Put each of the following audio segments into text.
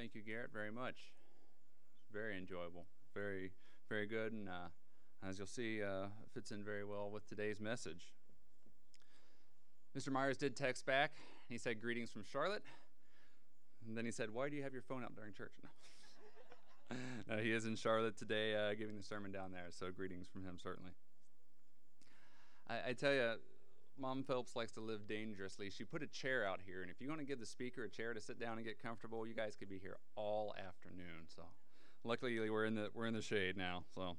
thank you, Garrett, very much. Very enjoyable, very, very good, and as you'll see, fits in very well with today's message. Mr. Myers did text back. He said, "Greetings from Charlotte." And then he said, "Why do you have your phone out during church?" No. No, he is in Charlotte today giving the sermon down there, so greetings from him, certainly. I tell you, Mom Phelps likes to live dangerously. She put a chair out here, and if you want to give the speaker a chair to sit down and get comfortable, you guys could be here all afternoon. So, luckily, we're in the shade now. So,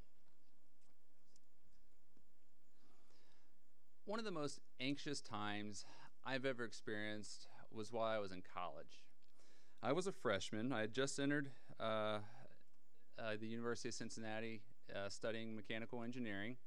one of the most anxious times I've ever experienced was while I was in college. I was a freshman. I had just entered the University of Cincinnati studying mechanical engineering.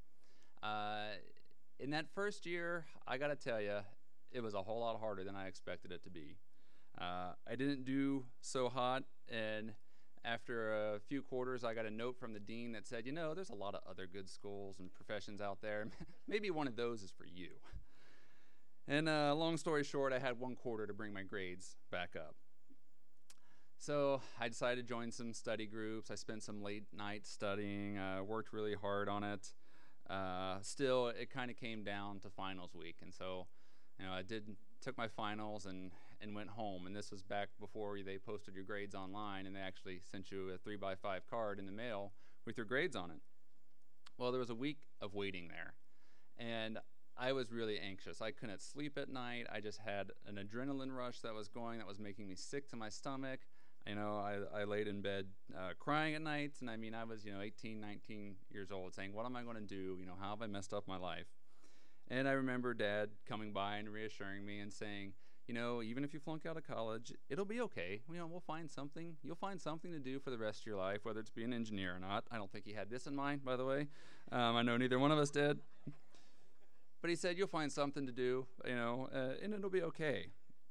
In that first year, I got to tell you, it was a whole lot harder than I expected it to be. I didn't do so hot, and after a few quarters, I got a note from the dean that said, there's a lot of other good schools and professions out there. Maybe one of those is for you. And long story short, I had 1 quarter to bring my grades back up. So I decided to join some study groups. I spent some late nights studying, worked really hard on it. Still, it kind of came down to finals week, and so I took my finals and went home. And this was back before they posted your grades online, and they actually sent you a 3x5 card in the mail with your grades on it. Well, there was a week of waiting there, and I was really anxious. I couldn't sleep at night. I just had an adrenaline rush that was making me sick to my stomach. I laid in bed crying at night, and I was 18, 19 years old, saying, what am I going to do? How have I messed up my life? And I remember Dad coming by and reassuring me and saying, even if you flunk out of college, it'll be okay. We'll find something. You'll find something to do for the rest of your life, whether it's be an engineer or not. I don't think he had this in mind, by the way. I know neither one of us did. But he said, you'll find something to do, and it'll be okay.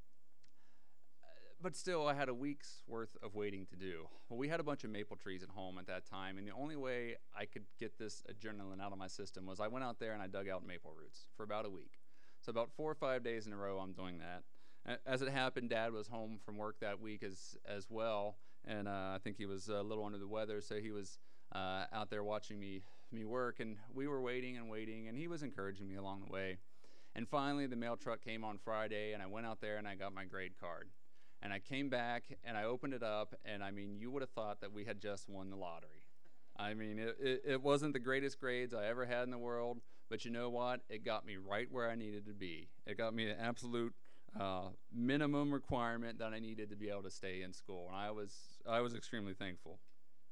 But still, I had a week's worth of waiting to do. Well, we had a bunch of maple trees at home at that time, and the only way I could get this adrenaline out of my system was I went out there and I dug out maple roots for about a week. So about 4 or 5 days in a row, I'm doing that. As it happened, Dad was home from work that week as well, and I think he was a little under the weather, so he was out there watching me work, and we were waiting, and he was encouraging me along the way. And finally, the mail truck came on Friday, and I went out there and I got my grade card. And I came back and I opened it up, and you would have thought that we had just won the lottery. It wasn't the greatest grades I ever had in the world, but you know what? It got me right where I needed to be. It got me an absolute minimum requirement that I needed to be able to stay in school, and I was extremely thankful.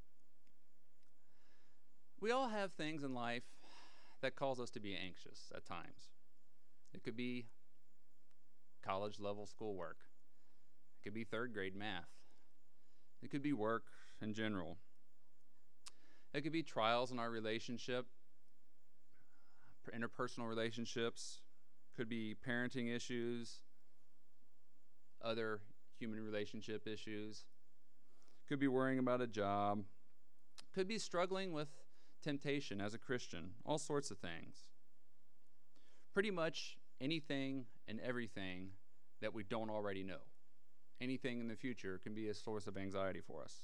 We all have things in life that cause us to be anxious at times. It could be college-level schoolwork. It could be 3rd grade math. It could be work in general. It could be trials in our relationship, interpersonal relationships. Could be parenting issues, other human relationship issues. Could be worrying about a job. Could be struggling with temptation as a Christian. All sorts of things. Pretty much anything and everything that we don't already know. Anything in the future can be a source of anxiety for us.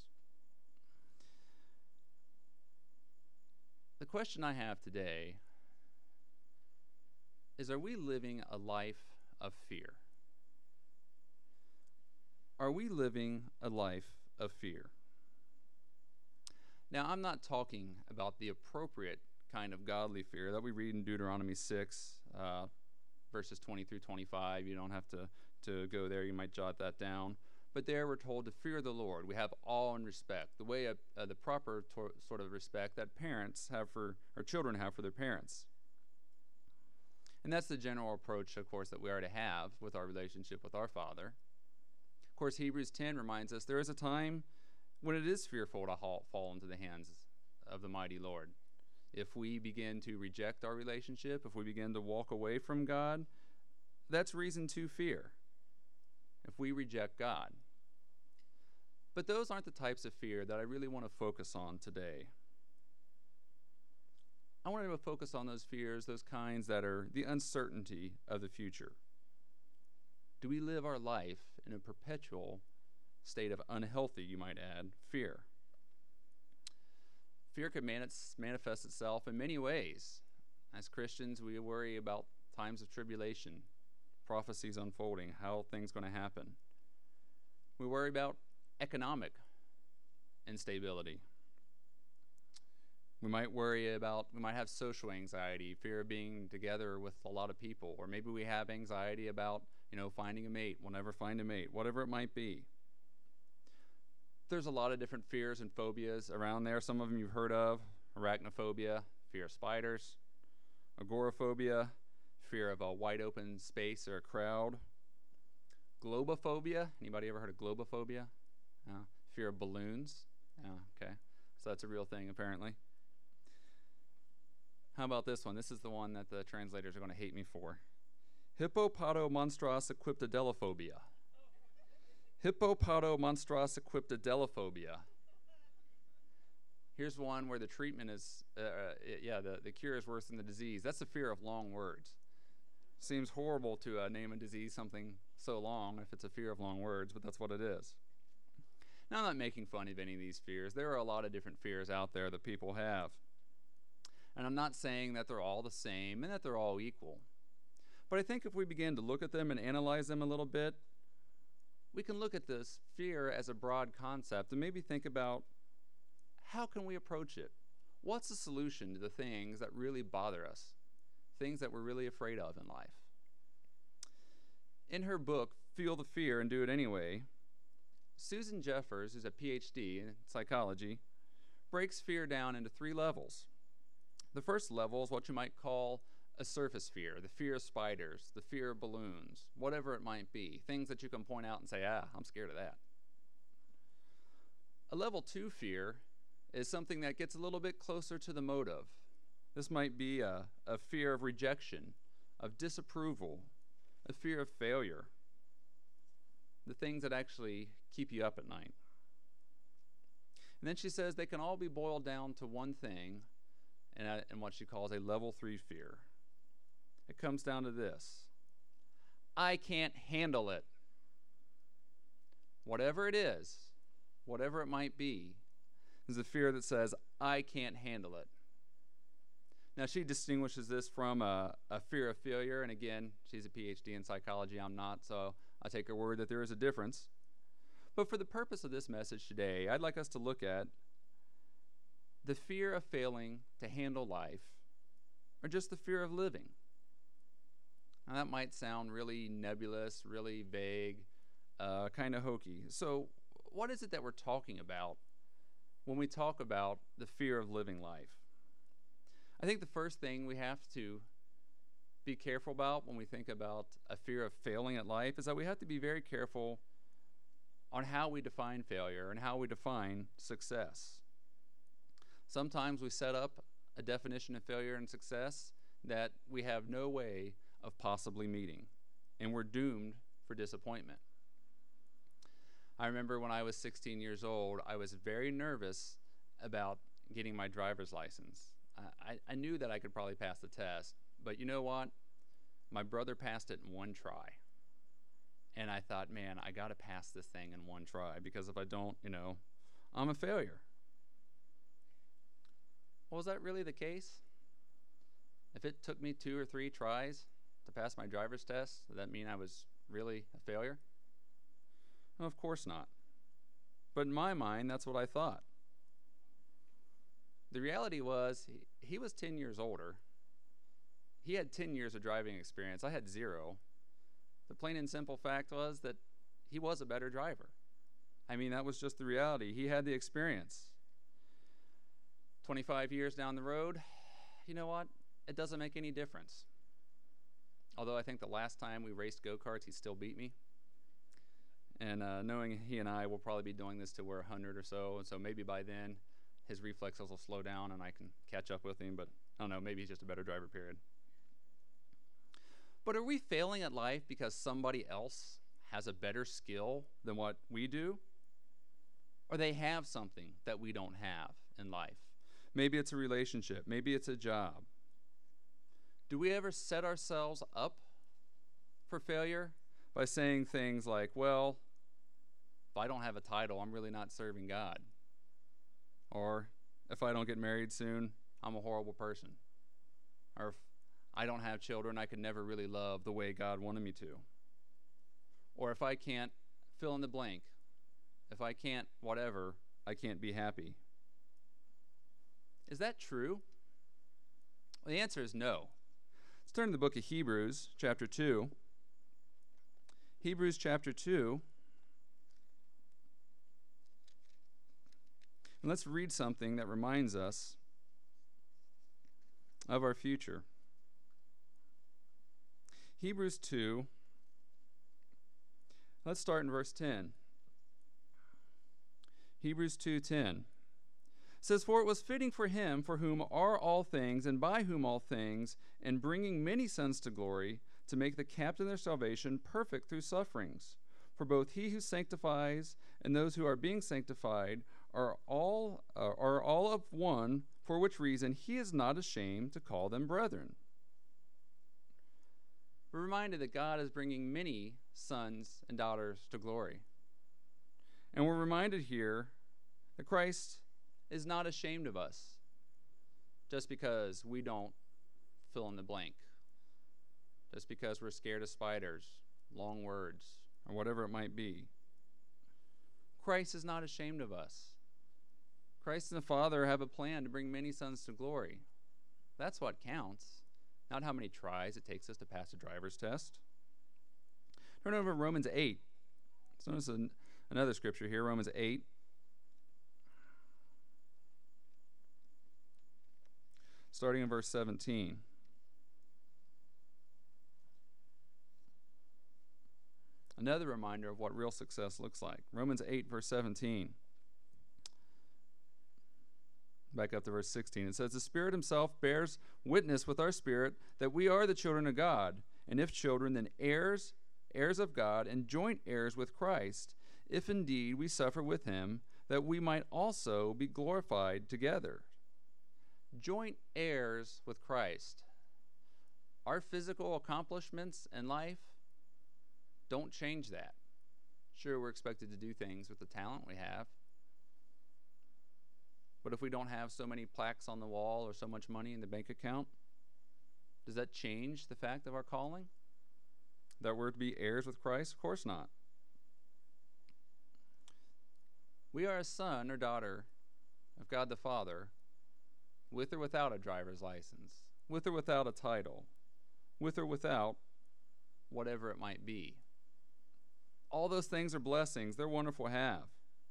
The question I have today is, are we living a life of fear? Are we living a life of fear? Now, I'm not talking about the appropriate kind of godly fear that we read in Deuteronomy 6, verses 20 through 25. You don't have to go there. You might jot that down. But there we're told to fear the Lord. We have awe and respect, the way the proper sort of respect that parents have for, or children have for their parents. And that's the general approach, of course, that we are to have with our relationship with our Father. Of course, Hebrews 10 reminds us there is a time when it is fearful to fall into the hands of the mighty Lord. If we begin to reject our relationship, if we begin to walk away from God, that's reason to fear. If we reject God. But those aren't the types of fear that I really want to focus on today. I want to focus on those fears, those kinds that are the uncertainty of the future. Do we live our life in a perpetual state of unhealthy, you might add, fear. Fear can manifest itself in many ways. As Christians, we worry about times of tribulation, prophecies unfolding, how things going to happen. We worry about economic instability. We might have social anxiety, fear of being together with a lot of people, or maybe we have anxiety about, finding a mate, we'll never find a mate, whatever it might be. There's a lot of different fears and phobias around there. Some of them you've heard of: arachnophobia, fear of spiders; agoraphobia, fear of a wide open space or a crowd; globophobia. Anybody ever heard of globophobia? Fear of balloons. Okay, so that's a real thing apparently. How about this one? This is the one that the translators are going to hate me for. Hippopotomonstrosauquiptadillophobia. Hippopotomonstrosauquiptadillophobia. Here's one where the treatment is, the cure is worse than the disease. That's the fear of long words. Seems horrible to name a disease something so long if it's a fear of long words, but that's what it is. Now, I'm not making fun of any of these fears. There are a lot of different fears out there that people have. And I'm not saying that they're all the same and that they're all equal. But I think if we begin to look at them and analyze them a little bit, we can look at this fear as a broad concept and maybe think about, how can we approach it? What's the solution to the things that really bother us, things that we're really afraid of in life? In her book, Feel the Fear and Do It Anyway, Susan Jeffers, who's a PhD in psychology, breaks fear down into 3 levels. The first level is what you might call a surface fear, the fear of spiders, the fear of balloons, whatever it might be, things that you can point out and say, I'm scared of that. A level 2 fear is something that gets a little bit closer to the motive. This might be a fear of rejection, of disapproval, a fear of failure, the things that actually keep you up at night. And then she says they can all be boiled down to one thing, and what she calls a level 3 fear. It comes down to this: I can't handle it. Whatever it is, whatever it might be, is a fear that says, I can't handle it. Now, she distinguishes this from a fear of failure, and again, she's a PhD in psychology, I'm not, so I take her word that there is a difference. But for the purpose of this message today, I'd like us to look at the fear of failing to handle life, or just the fear of living. Now, that might sound really nebulous, really vague, kind of hokey. So what is it that we're talking about when we talk about the fear of living life? I think the first thing we have to be careful about when we think about a fear of failing at life is that we have to be very careful on how we define failure and how we define success. Sometimes we set up a definition of failure and success that we have no way of possibly meeting, and we're doomed for disappointment. I remember when I was 16 years old, I was very nervous about getting my driver's license. I knew that I could probably pass the test, but you know what? My brother passed it in one try. And I thought, man, I got to pass this thing in one try, because if I don't, I'm a failure. Well, was that really the case? If it took me 2 or 3 tries to pass my driver's test, does that mean I was really a failure? Well, of course not. But in my mind, that's what I thought. The reality was, he was 10 years older. He had 10 years of driving experience. I had 0. The plain and simple fact was that he was a better driver. I mean, that was just the reality. He had the experience. 25 years down the road, you know what? It doesn't make any difference. Although I think the last time we raced go-karts, he still beat me. And knowing he and I will probably be doing this till we're 100 or so, and so maybe by then his reflexes will slow down and I can catch up with him, but I don't know, maybe he's just a better driver, period. But are we failing at life because somebody else has a better skill than what we do? Or they have something that we don't have in life? Maybe it's a relationship. Maybe it's a job. Do we ever set ourselves up for failure by saying things like, well, if I don't have a title, I'm really not serving God. Or if I don't get married soon, I'm a horrible person. Or if I don't have children, I could never really love the way God wanted me to. Or if I can't fill in the blank, if I can't whatever, I can't be happy. Is that true? Well, the answer is no. Let's turn to the book of Hebrews, chapter 2. Hebrews chapter 2. And let's read something that reminds us of our future. Hebrews 2. Let's start in verse 10. Hebrews 2:10 says, "For it was fitting for him, for whom are all things, and by whom all things, in bringing many sons to glory, to make the captain of their salvation perfect through sufferings. For both he who sanctifies and those who are being sanctified are all of one, for which reason he is not ashamed to call them brethren." We're reminded that God is bringing many sons and daughters to glory. And we're reminded here that Christ is not ashamed of us just because we don't fill in the blank, just because we're scared of spiders, long words, or whatever it might be. Christ is not ashamed of us. Christ and the Father have a plan to bring many sons to glory. That's what counts, not how many tries it takes us to pass a driver's test. Turn over to Romans 8. So notice another scripture here, Romans 8. Starting in verse 17. Another reminder of what real success looks like. Romans 8, verse 17. Back up to verse 16. It says, "The Spirit himself bears witness with our spirit that we are the children of God. And if children, then heirs, heirs of God, and joint heirs with Christ, if indeed we suffer with him, that we might also be glorified together." Joint heirs with Christ. Our physical accomplishments in life don't change that. Sure, we're expected to do things with the talent we have. But if we don't have so many plaques on the wall or so much money in the bank account, does that change the fact of our calling? That we're to be heirs with Christ? Of course not. We are a son or daughter of God the Father, with or without a driver's license, with or without a title, with or without whatever it might be. All those things are blessings. They're wonderful to have.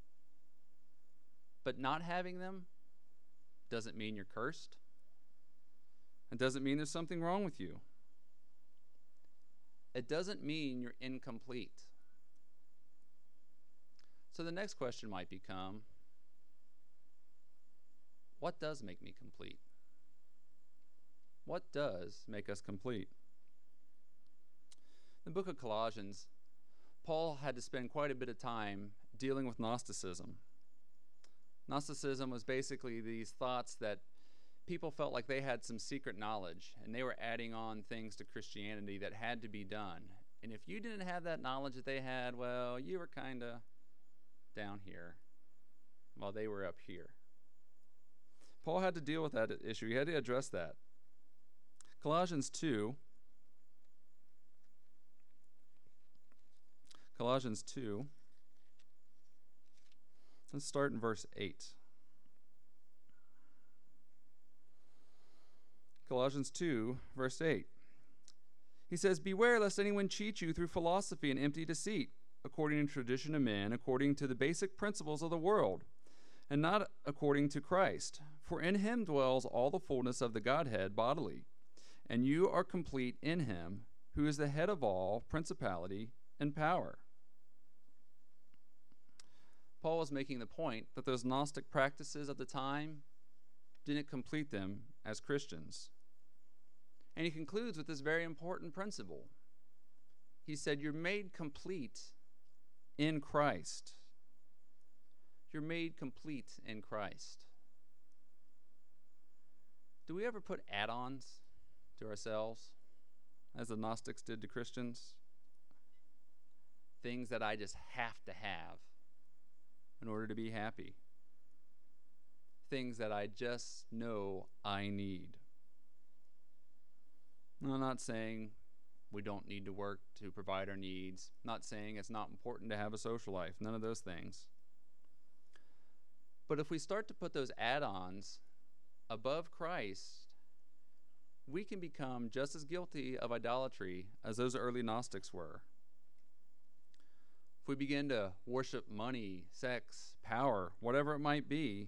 But not having them doesn't mean you're cursed. It doesn't mean there's something wrong with you. It doesn't mean you're incomplete. So the next question might become, what does make me complete? What does make us complete? In the book of Colossians, Paul had to spend quite a bit of time dealing with Gnosticism. Gnosticism was basically these thoughts that people felt like they had some secret knowledge, and they were adding on things to Christianity that had to be done. And if you didn't have that knowledge that they had, well, you were kind of down here while they were up here. Paul had to deal with that issue. He had to address that. Colossians 2. Let's start in verse 8. Colossians 2, verse 8. He says, "Beware lest anyone cheat you through philosophy and empty deceit, according to tradition of men, according to the basic principles of the world, and not according to Christ. For in him dwells all the fullness of the Godhead bodily, and you are complete in him, who is the head of all principality and power." Paul was making the point that those Gnostic practices of the time didn't complete them as Christians. And he concludes with this very important principle. He said, you're made complete in Christ. You're made complete in Christ. Do we ever put add-ons to ourselves, as the Gnostics did to Christians? Things that I just have to have. in order to be happy. Things that I just know I need. I'm not saying we don't need to work to provide our needs. Not saying it's not important to have a social life. None of those things. But if we start to put those add-ons above Christ, we can become just as guilty of idolatry as those early Gnostics were. If we begin to worship money, sex, power, whatever it might be,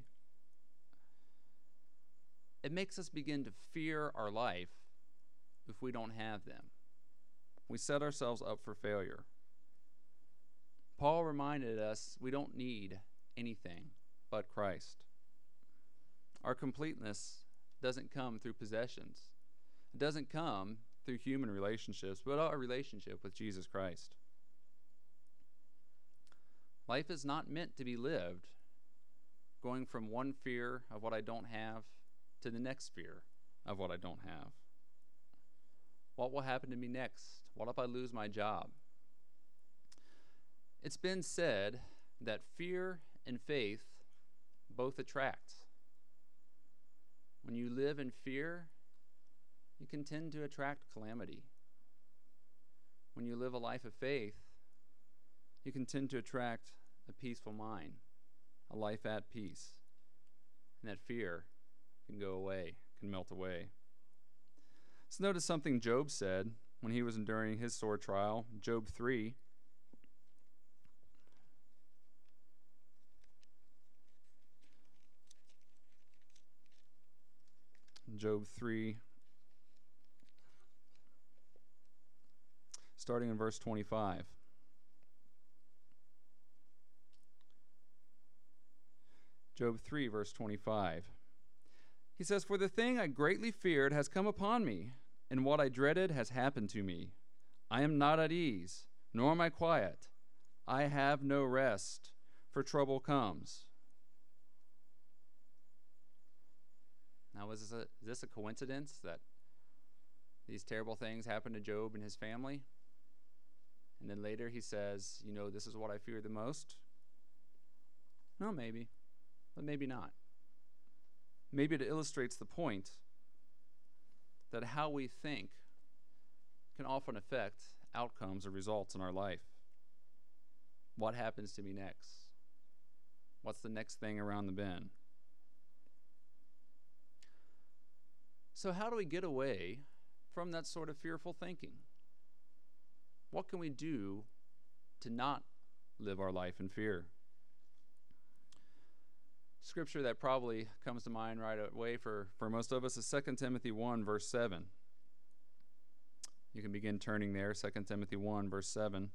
it makes us begin to fear our life if we don't have them. We set ourselves up for failure. Paul reminded us we don't need anything but Christ. Our completeness doesn't come through possessions. It doesn't come through human relationships, but our relationship with Jesus Christ. Life is not meant to be lived going from one fear of what I don't have to the next fear of what I don't have. What will happen to me next? What if I lose my job? It's been said that fear and faith both attract. When you live in fear, you can tend to attract calamity. When you live a life of faith, you can tend to attract a peaceful mind, a life at peace. And that fear can go away, can melt away. Let's notice something Job said when he was enduring his sore trial. Job 3. Job 3, starting in verse 25. Job 3, verse 25. He says, "For the thing I greatly feared has come upon me, and what I dreaded has happened to me. I am not at ease, nor am I quiet. I have no rest, for trouble comes." Now, is this a coincidence that these terrible things happened to Job and his family? And then later he says, this is what I fear the most? No, maybe, but maybe not. Maybe it illustrates the point that how we think can often affect outcomes or results in our life. What happens to me next? What's the next thing around the bend? So how do we get away from that sort of fearful thinking? What can we do to not live our life in fear? Scripture that probably comes to mind right away for most of us is 2 Timothy 1, verse 7. You can begin turning there, 2 Timothy 1, verse 7.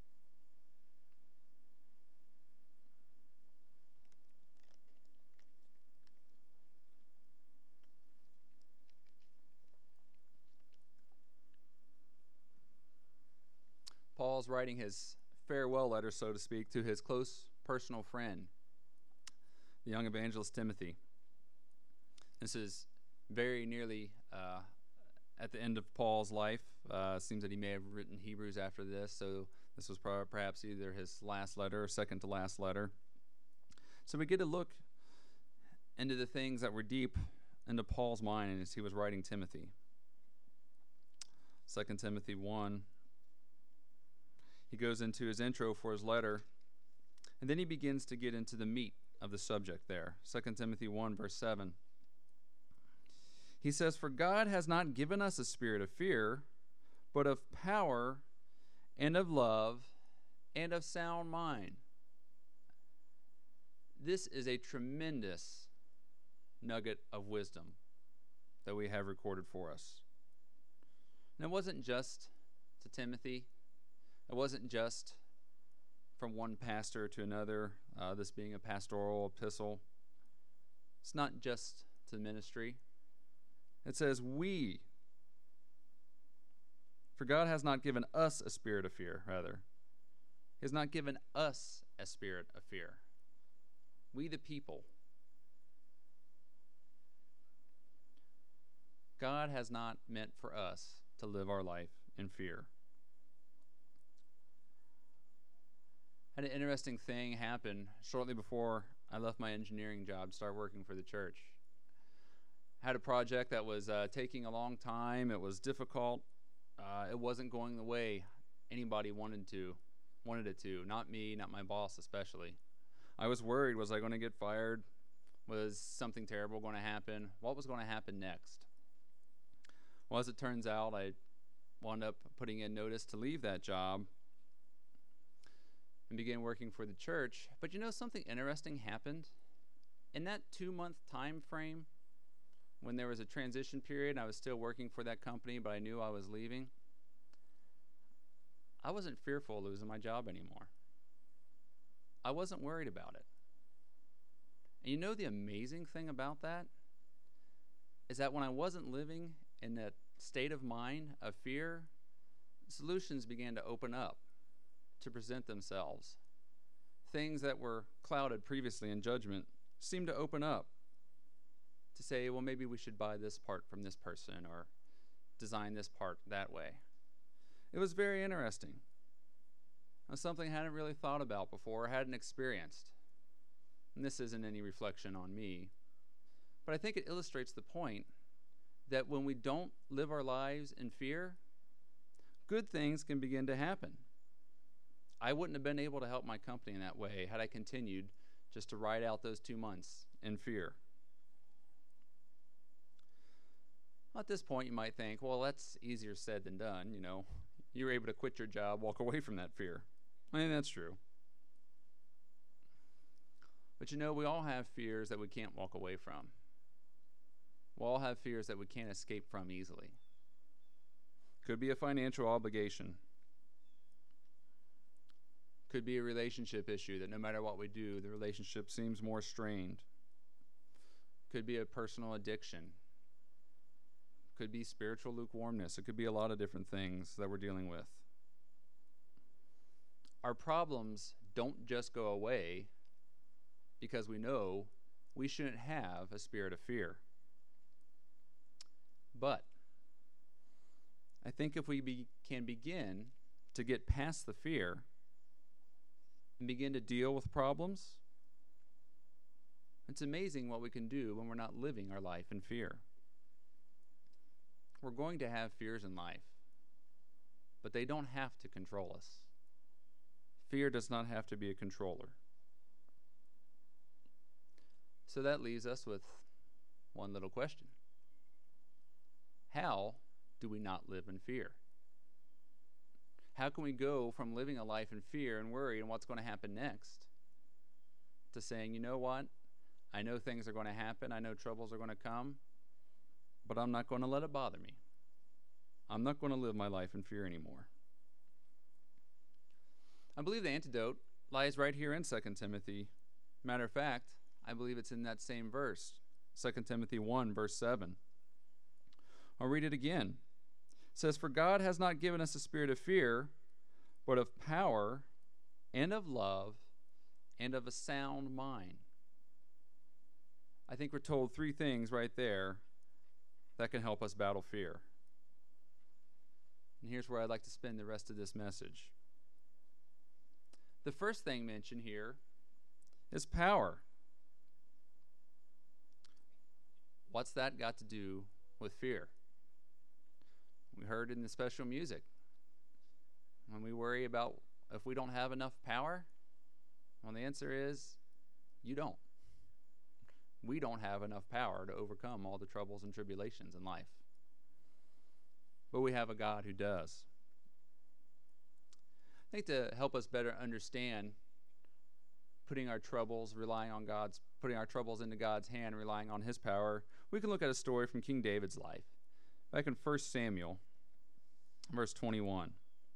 Paul's writing his farewell letter, so to speak, to his close personal friend, the young evangelist Timothy. This is very nearly at the end of Paul's life. Seems that he may have written Hebrews after this, so this was perhaps either his last letter or second to last letter. So we get a look into the things that were deep into Paul's mind as he was writing Timothy. 2 Timothy 1. He goes into his intro for his letter, and then he begins to get into the meat of the subject there. 2 Timothy 1, verse 7. He says, "For God has not given us a spirit of fear, but of power and of love and of sound mind." This is a tremendous nugget of wisdom that we have recorded for us. And it wasn't just to Timothy. It wasn't just from one pastor to another, this being a pastoral epistle. It's not just to the ministry. It says, "We." For God has not given us a spirit of fear, rather. He has not given us a spirit of fear. We the people. God has not meant for us to live our life in fear. had an interesting thing happen shortly before I left my engineering job to start working for the church. Had a project that was taking a long time. It was difficult. It wasn't going the way anybody wanted it to. Not me, not my boss especially. I was worried. Was I going to get fired? Was something terrible going to happen? What was going to happen next? Well, as it turns out, I wound up putting in notice to leave that job and began working for the church. But something interesting happened. In that 2-month time frame, when there was a transition period, I was still working for that company, but I knew I was leaving. I wasn't fearful of losing my job anymore. I wasn't worried about it. And the amazing thing about that is that when I wasn't living in that state of mind of fear, solutions began to open up, to present themselves. Things that were clouded previously in judgment seemed to open up, to say, well, maybe we should buy this part from this person or design this part that way. It was very interesting. It was something I hadn't really thought about before, hadn't experienced. And this isn't any reflection on me, but I think it illustrates the point that when we don't live our lives in fear, good things can begin to happen. I wouldn't have been able to help my company in that way had I continued just to ride out those 2 months in fear. At this point, you might think, well, that's easier said than done. You were able to quit your job, walk away from that fear. I mean, that's true. But we all have fears that we can't walk away from. We all have fears that we can't escape from easily. Could be a financial obligation. Could be a relationship issue that no matter what we do, the relationship seems more strained. Could be a personal addiction. Could be spiritual lukewarmness. It could be a lot of different things that we're dealing with. Our problems don't just go away because we know we shouldn't have a spirit of fear. But I think if we can begin to get past the fear and begin to deal with problems, it's amazing what we can do when we're not living our life in fear. We're going to have fears in life, but they don't have to control us. Fear does not have to be a controller. So that leaves us with one little question. How do we not live in fear? How can we go from living a life in fear and worry and what's going to happen next to saying, you know what? I know things are going to happen. I know troubles are going to come, but I'm not going to let it bother me. I'm not going to live my life in fear anymore. I believe the antidote lies right here in 2 Timothy. Matter of fact, I believe it's in that same verse, 2 Timothy 1, verse 7. I'll read it again. It says, "For God has not given us a spirit of fear, but of power and of love and of a sound mind." I think we're told 3 things right there that can help us battle fear. And here's where I'd like to spend the rest of this message. The first thing mentioned here is power. What's that got to do with fear? We heard in the special music. When we worry about if we don't have enough power, well, the answer is you don't. We don't have enough power to overcome all the troubles and tribulations in life. But we have a God who does. I think to help us better understand putting our troubles into God's hand, relying on his power, we can look at a story from King David's life. Back in 1 Samuel, verse 21.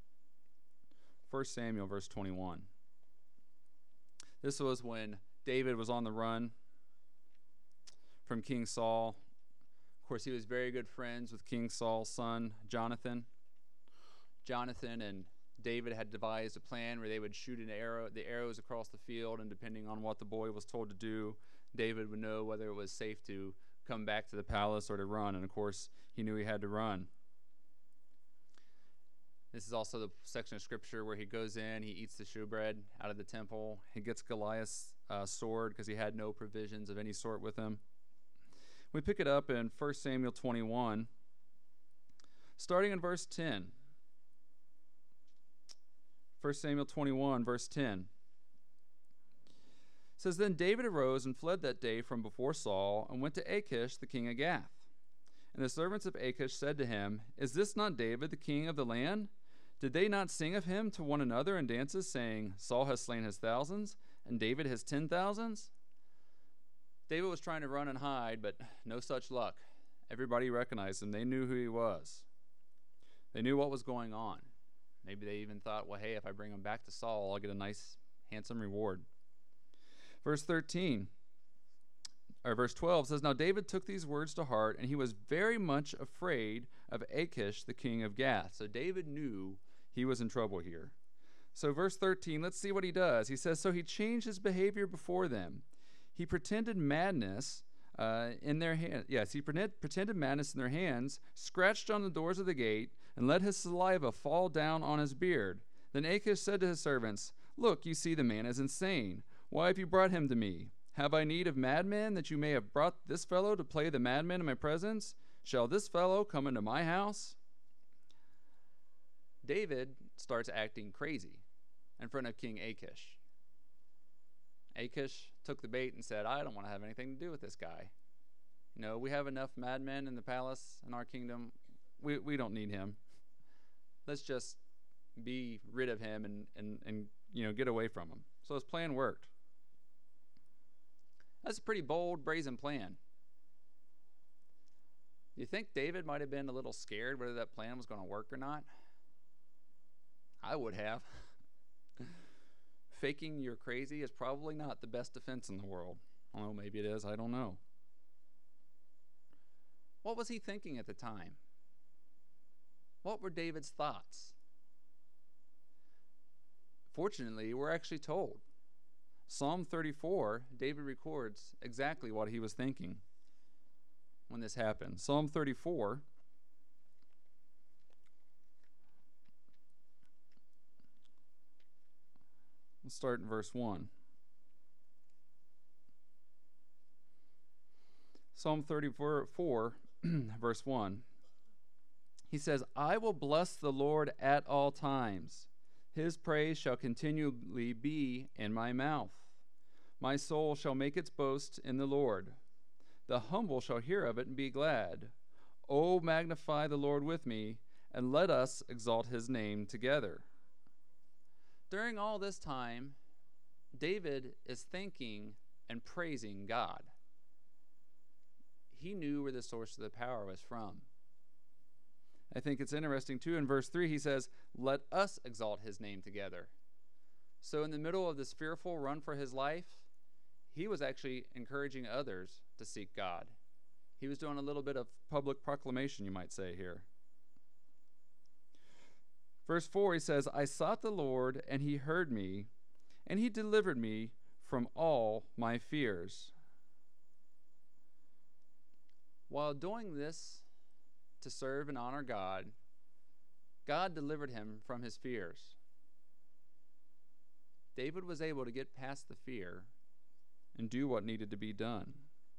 1 Samuel, verse 21. This was when David was on the run from King Saul. Of course, he was very good friends with King Saul's son, Jonathan. Jonathan and David had devised a plan where they would shoot the arrows across the field, and depending on what the boy was told to do, David would know whether it was safe to come back to the palace or to run. And of course, he knew he had to run. This is also the section of scripture where he goes in, he eats the showbread out of the temple. He gets Goliath's sword because he had no provisions of any sort with him. We pick it up in 1 Samuel 21, starting in verse 10. 1 Samuel 21, verse 10. It says, Then David arose and fled that day from before Saul and went to Achish, the king of Gath. And the servants of Achish said to him, Is this not David, the king of the land? Did they not sing of him to one another in dances, saying, Saul has slain his thousands, and David his 10,000s? David was trying to run and hide, but no such luck. Everybody recognized him. They knew who he was. They knew what was going on. Maybe they even thought, well, hey, if I bring him back to Saul, I'll get a nice, handsome reward. Verse 12 says, Now David took these words to heart, and he was very much afraid of Achish, the king of Gath. So David knew he was in trouble here. So verse 13, let's see what he does. He says, So he changed his behavior before them. He pretended madness in their hands. Yes, he pretended madness in their hands, scratched on the doors of the gate, and let his saliva fall down on his beard. Then Achish said to his servants, Look, you see the man is insane. Why have you brought him to me? Have I need of madmen that you may have brought this fellow to play the madman in my presence? Shall this fellow come into my house? David starts acting crazy in front of King Achish. Achish took the bait and said, I don't want to have anything to do with this guy. We have enough madmen in the palace in our kingdom. We don't need him. Let's just be rid of him and get away from him. So his plan worked. That's a pretty bold, brazen plan. Do you think David might have been a little scared whether that plan was going to work or not? I would have. Faking you're crazy is probably not the best defense in the world. Oh, maybe it is. I don't know. What was he thinking at the time? What were David's thoughts? Fortunately, we're actually told. Psalm 34, David records exactly what he was thinking when this happened. Psalm 34, let's start in verse 1. Psalm 34, verse 1. He says, I will bless the Lord at all times. His praise shall continually be in my mouth. My soul shall make its boast in the Lord. The humble shall hear of it and be glad. O magnify the Lord with me, and let us exalt his name together. During all this time, David is thinking and praising God. He knew where the source of the power was from. I think it's interesting, too, in verse 3, he says, let us exalt his name together. So in the middle of this fearful run for his life, he was actually encouraging others to seek God. He was doing a little bit of public proclamation, you might say here. Verse 4, he says, I sought the Lord, and he heard me, and he delivered me from all my fears. While doing this to serve and honor God, God delivered him from his fears. David was able to get past the fear and do what needed to be done.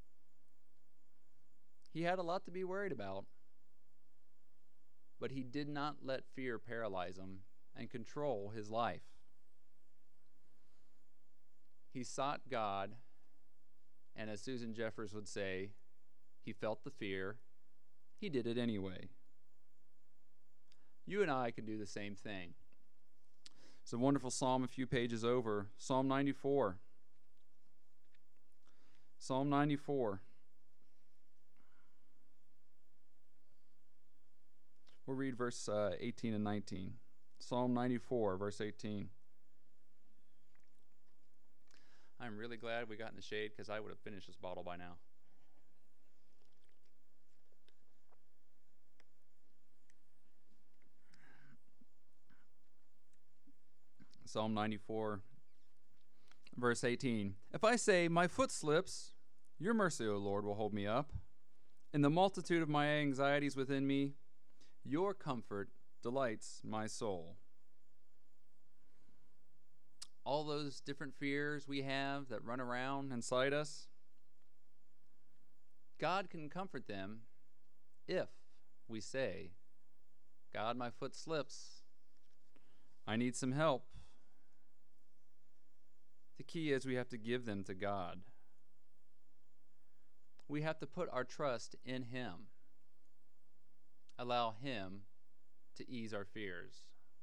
He had a lot to be worried about, but he did not let fear paralyze him and control his life. He sought God, and as Susan Jeffers would say, he felt the fear. He did it anyway. You and I can do the same thing. It's a wonderful psalm a few pages over. Psalm 94. Psalm 94. We'll read verse 18 and 19. Psalm 94, verse 18. I'm really glad we got in the shade because I would have finished this bottle by now. Psalm 94, verse 18. If I say, my foot slips, your mercy, O Lord, will hold me up. In the multitude of my anxieties within me, your comfort delights my soul. All those different fears we have that run around inside us, God can comfort them if we say, God, my foot slips. I need some help. The key is we have to give them to God. We have to put our trust in Him. Allow Him to ease our fears.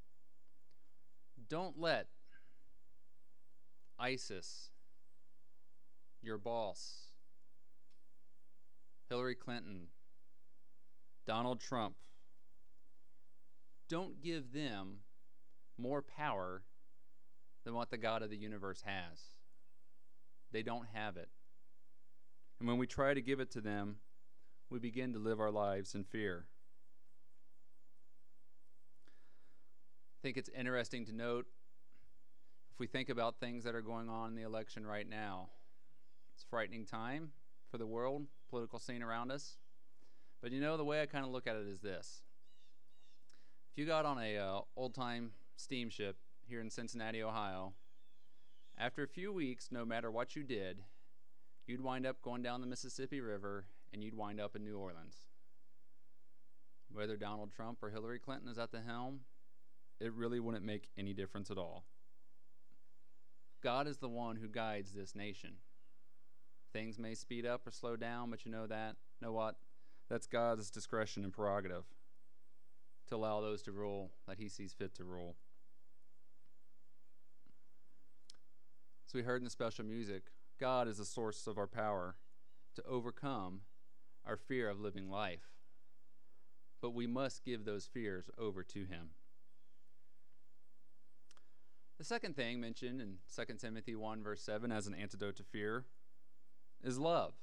Don't let ISIS, your boss, Hillary Clinton, Donald Trump, don't give them more power than what the God of the universe has. They don't have it. And when we try to give it to them, we begin to live our lives in fear. I think it's interesting to note, if we think about things that are going on in the election right now, it's a frightening time for the world, political scene around us. But you know, the way I kind of look at it is this. If you got on a old-time steamship here in Cincinnati, Ohio, after a few weeks, no matter what you did, you'd wind up going down the Mississippi River and you'd wind up in New Orleans. Whether Donald Trump or Hillary Clinton is at the helm, it really wouldn't make any difference at all. God is the one who guides this nation. Things may speed up or slow down, but you know what? That's God's discretion and prerogative to allow those to rule that He sees fit to rule. So we heard in the special music, God is the source of our power to overcome our fear of living life. But we must give those fears over to Him. The second thing mentioned in 2 Timothy 1 verse 7 as an antidote to fear is love.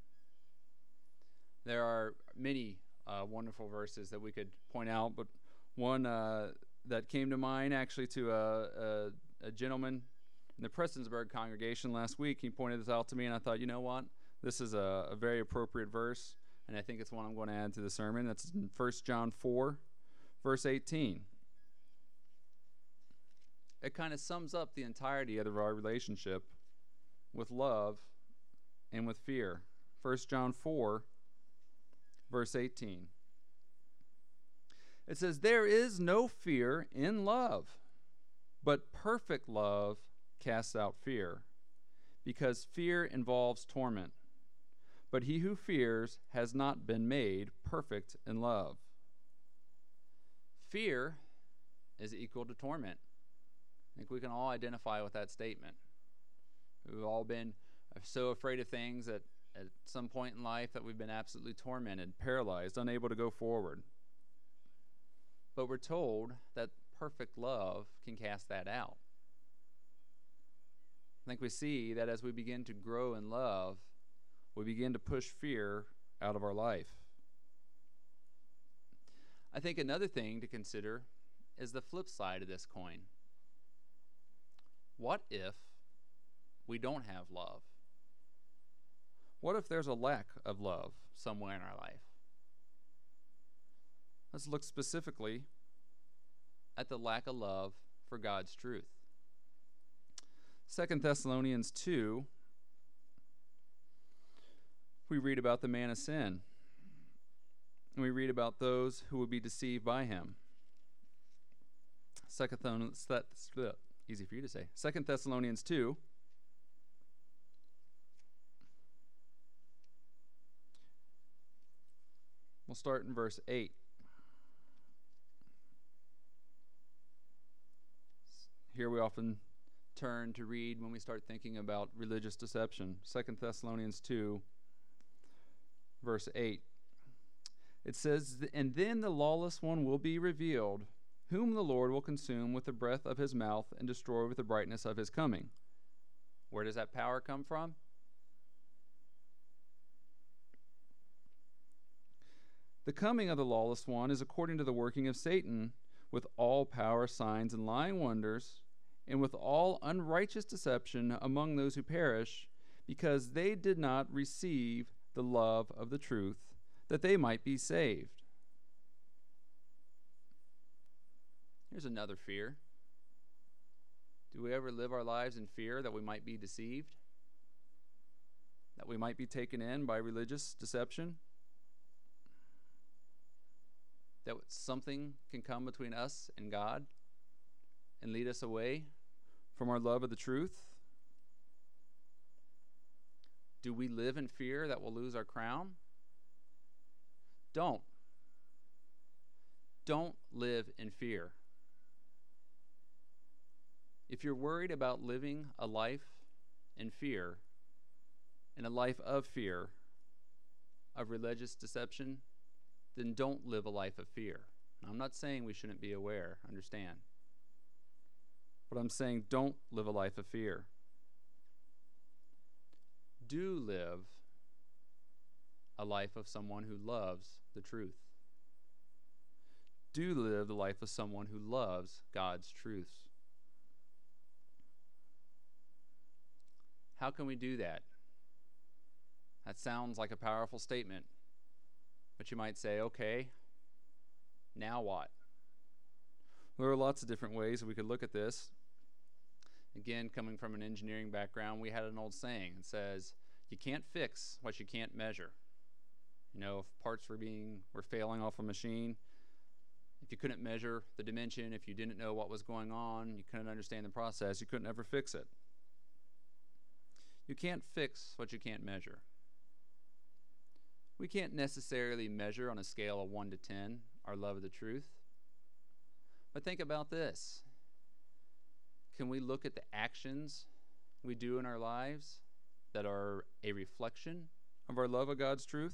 There are many wonderful verses that we could point out, but one that came to mind actually to a gentleman in the Prestonsburg congregation last week. He pointed this out to me, and I thought, you know what? This is a very appropriate verse, and I think it's one I'm going to add to the sermon. That's in 1 John 4, verse 18. It kind of sums up the entirety of our relationship with love and with fear. 1 John 4, verse 18. It says, "There is no fear in love, but perfect love casts out fear, because fear involves torment. But he who fears has not been made perfect in love." Fear is equal to torment. I think we can all identify with that statement. We've all been so afraid of things that at some point in life that we've been absolutely tormented, paralyzed, unable to go forward. But we're told that perfect love can cast that out. I think we see that as we begin to grow in love, we begin to push fear out of our life. I think another thing to consider is the flip side of this coin. What if we don't have love? What if there's a lack of love somewhere in our life? Let's look specifically at the lack of love for God's truth. 2 Thessalonians 2, we read about the man of sin. And we read about those who would be deceived by him. Easy for you to say. 2 Thessalonians 2. We'll start in verse 8. Here we often turn to read when we start thinking about religious deception. 2 Thessalonians 2, verse 8. It says, "And then the lawless one will be revealed, whom the Lord will consume with the breath of his mouth and destroy with the brightness of his coming." Where does that power come from? The coming of the lawless one is according to the working of Satan, with all power, signs, and lying wonders, and with all unrighteous deception among those who perish, because they did not receive the love of the truth, that they might be saved. Here's another fear. Do we ever live our lives in fear that we might be deceived? That we might be taken in by religious deception? That something can come between us and God and lead us away from our love of the truth? Do we live in fear that we'll lose our crown? Don't. Don't live in fear. If you're worried about living a life in fear, in a life of fear, of religious deception, then don't live a life of fear. Now, I'm not saying we shouldn't be aware, understand. But I'm saying don't live a life of fear. Do live a life of someone who loves the truth. Do live the life of someone who loves God's truths. How can we do that? That sounds like a powerful statement. But you might say, okay, now what? There are lots of different ways we could look at this. Again, coming from an engineering background, we had an old saying. It says, you can't fix what you can't measure. You know, if parts were failing off a machine, if you couldn't measure the dimension, if you didn't know what was going on, you couldn't understand the process, you couldn't ever fix it. You can't fix what you can't measure. We can't necessarily measure on a scale of 1 to 10 our love of the truth. But think about this. Can we look at the actions we do in our lives that are a reflection of our love of God's truth?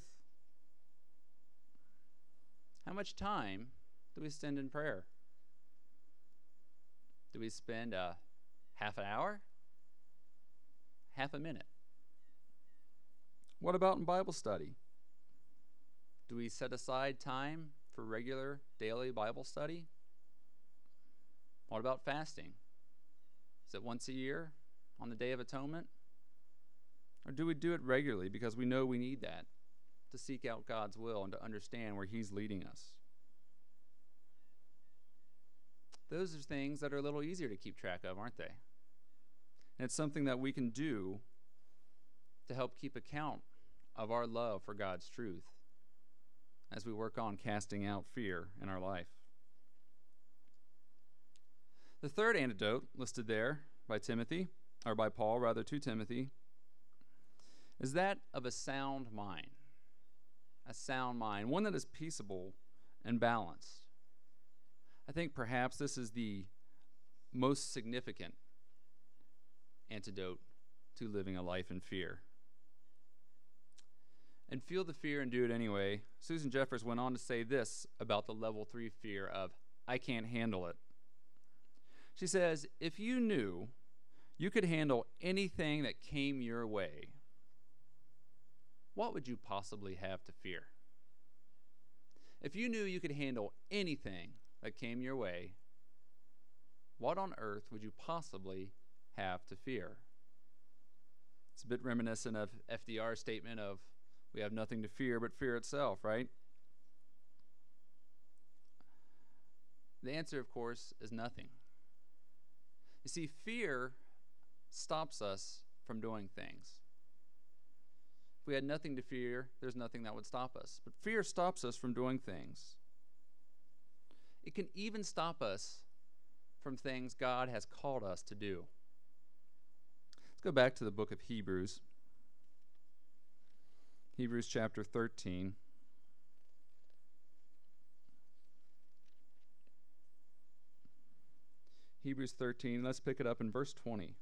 How much time do we spend in prayer? Do we spend half an hour? Half a minute? What about in Bible study? Do we set aside time for regular daily Bible study? What about fasting? Is it once a year on the Day of Atonement? Or do we do it regularly because we know we need that to seek out God's will and to understand where He's leading us? Those are things that are a little easier to keep track of, aren't they? And it's something that we can do to help keep account of our love for God's truth as we work on casting out fear in our life. The third antidote listed there by Paul to Timothy, is that of a sound mind. A sound mind, one that is peaceable and balanced. I think perhaps this is the most significant antidote to living a life in fear. And feel the fear and do it anyway. Susan Jeffers went on to say this about the level 3 fear of, I can't handle it. She says, if you knew you could handle anything that came your way, what would you possibly have to fear? If you knew you could handle anything that came your way, what on earth would you possibly have to fear? It's a bit reminiscent of FDR's statement of, we have nothing to fear but fear itself, right? The answer, of course, is nothing. You see, fear stops us from doing things. If we had nothing to fear, there's nothing that would stop us. But fear stops us from doing things. It can even stop us from things God has called us to do. Let's go back to the book of Hebrews. Hebrews chapter 13. Hebrews 13, let's pick it up in verse 20.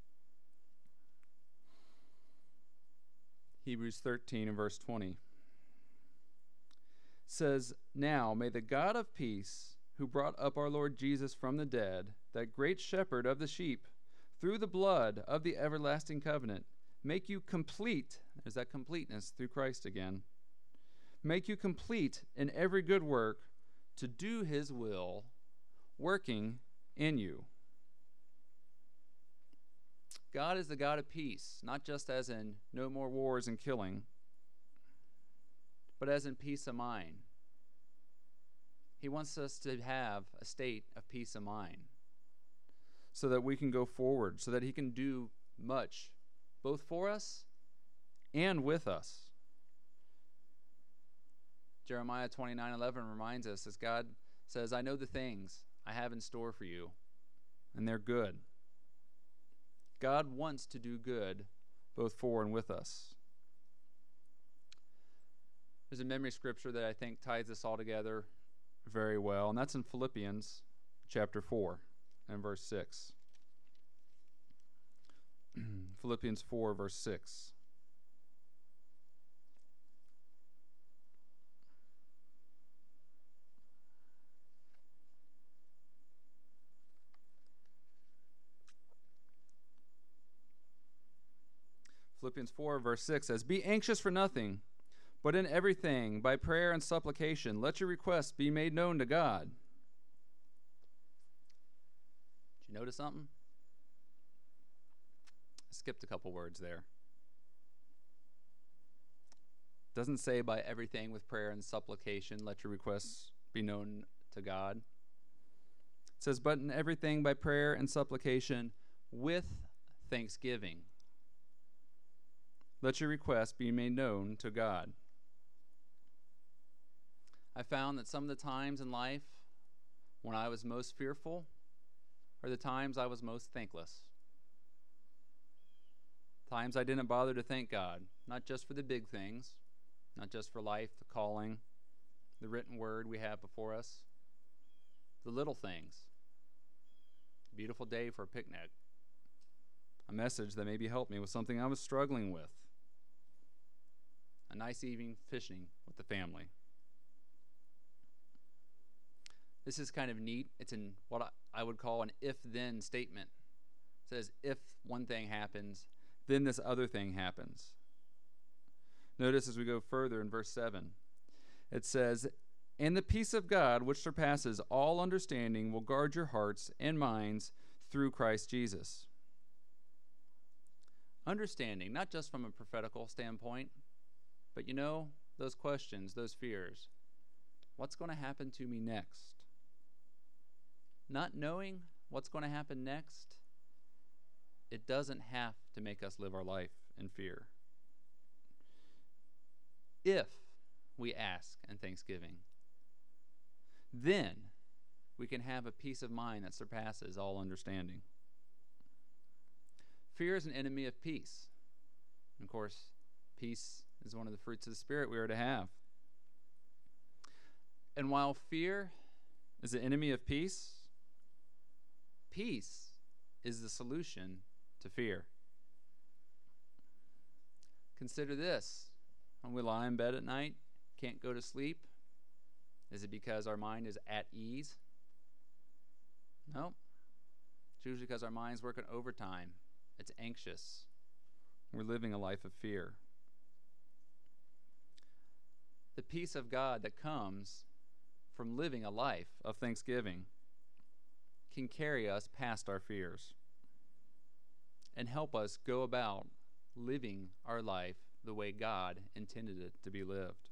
Hebrews 13 and verse 20 says, now may the God of peace, who brought up our Lord Jesus from the dead, that great shepherd of the sheep, through the blood of the everlasting covenant, make you complete, there's that completeness through Christ again, make you complete in every good work to do His will, working in you. God is the God of peace, not just as in no more wars and killing, but as in peace of mind. He wants us to have a state of peace of mind so that we can go forward, so that he can do much, both for us and with us. Jeremiah 29:11 reminds us, as God says, I know the things I have in store for you, and they're good. God wants to do good both for and with us. There's a memory scripture that I think ties this all together very well, and that's in Philippians chapter 4 and verse 6. Philippians 4 verse 6. Philippians 4 verse 6 says, Be anxious for nothing, but in everything, by prayer and supplication, let your requests be made known to God. Did you notice something? I skipped a couple words there. Doesn't say by everything with prayer and supplication, let your requests be known to God. It says, but in everything by prayer and supplication with thanksgiving. Let your requests be made known to God. I found that some of the times in life when I was most fearful are the times I was most thankless. Times I didn't bother to thank God, not just for the big things, not just for life, the calling, the written word we have before us, the little things. A beautiful day for a picnic. A message that maybe helped me with something I was struggling with. A nice evening fishing with the family. This is kind of neat. It's in what I would call an if-then statement. It says, if one thing happens, then this other thing happens. Notice as we go further in verse 7, it says, And the peace of God, which surpasses all understanding, will guard your hearts and minds through Christ Jesus. Understanding, not just from a prophetical standpoint, but those questions, those fears. What's going to happen to me next? Not knowing what's going to happen next, it doesn't have to make us live our life in fear. If we ask in thanksgiving, then we can have a peace of mind that surpasses all understanding. Fear is an enemy of peace. And of course, peace is one of the fruits of the Spirit we are to have. And while fear is the enemy of peace, peace is the solution to fear. Consider this. When we lie in bed at night, can't go to sleep, is it because our mind is at ease? No. It's usually because our mind's working overtime. It's anxious. We're living a life of fear. The peace of God that comes from living a life of thanksgiving can carry us past our fears and help us go about living our life the way God intended it to be lived.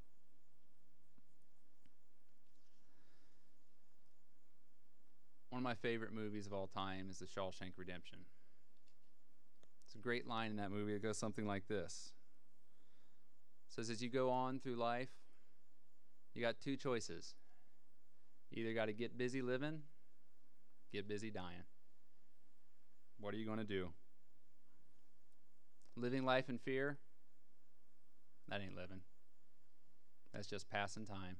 One of my favorite movies of all time is The Shawshank Redemption. It's a great line in that movie. It goes something like this. It says, as you go on through life, you got two choices. You either got to get busy living, get busy dying. What are you going to do? Living life in fear? That ain't living. That's just passing time.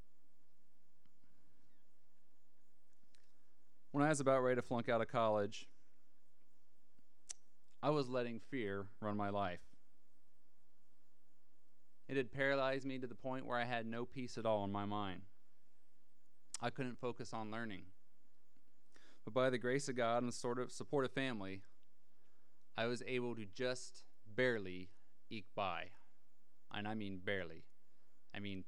When I was about ready to flunk out of college, I was letting fear run my life. It had paralyzed me to the point where I had no peace at all in my mind. I couldn't focus on learning. But by the grace of God and the sort of supportive family, I was able to just barely eke by. And I mean barely. I mean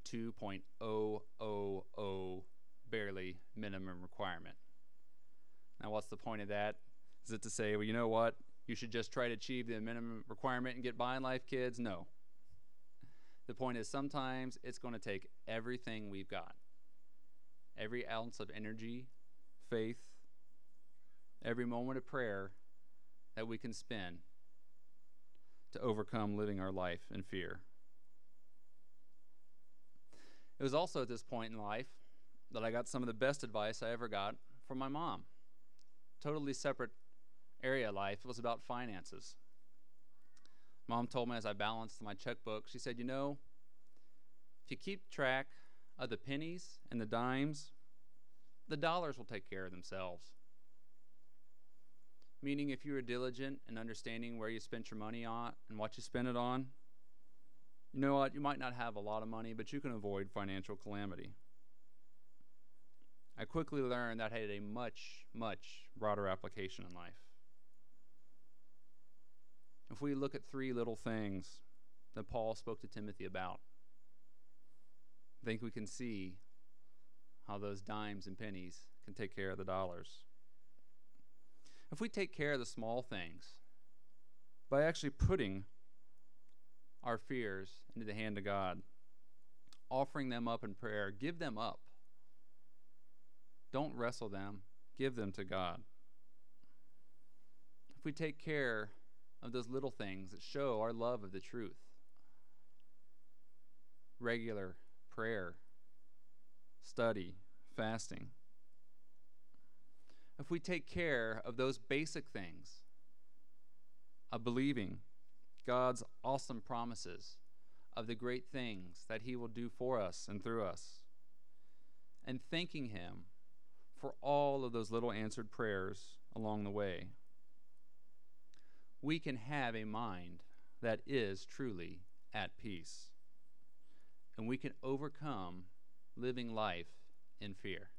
2.000 barely minimum requirement. Now what's the point of that? Is it to say, well, you know what? You should just try to achieve the minimum requirement and get by in life, kids? No. The point is sometimes it's going to take everything we've got. every ounce of energy, faith, every moment of prayer that we can spend to overcome living our life in fear. It was also at this point in life that I got some of the best advice I ever got from my mom. Totally separate area of life. It was about finances. Mom told me as I balanced my checkbook, she said, if you keep track of the pennies and the dimes, the dollars will take care of themselves. Meaning if you are diligent in understanding where you spent your money on and what you spent it on, you know what? You might not have a lot of money, but you can avoid financial calamity. I quickly learned that had a much, much broader application in life. If we look at 3 little things that Paul spoke to Timothy about, I think we can see how those dimes and pennies can take care of the dollars. If we take care of the small things by actually putting our fears into the hand of God, offering them up in prayer, give them up. Don't wrestle them. Give them to God. If we take care of those little things that show our love of the truth, regular prayer, study, fasting. If we take care of those basic things of believing God's awesome promises of the great things that He will do for us and through us, and thanking Him for all of those little answered prayers along the way, we can have a mind that is truly at peace. And we can overcome living life in fear.